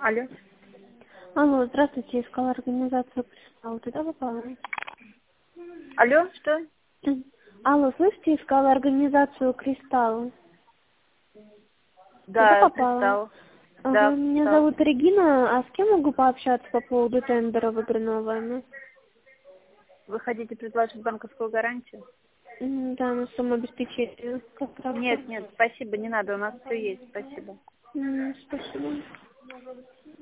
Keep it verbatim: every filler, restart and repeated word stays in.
Алло. Алло, здравствуйте, искала организацию «Кристалл». Туда попала? Алло, что? М. Алло, слышите, искала организацию «Кристалл». Туда Да, попала? пристал. Ага, Да, меня пристал. зовут Регина, а с кем могу пообщаться по поводу тендера выигранного вами? Вы хотите предложить банковскую гарантию? М, Да, на самообеспечение контракта. Нет, нет, спасибо, не надо, у нас все есть, спасибо. М, Спасибо.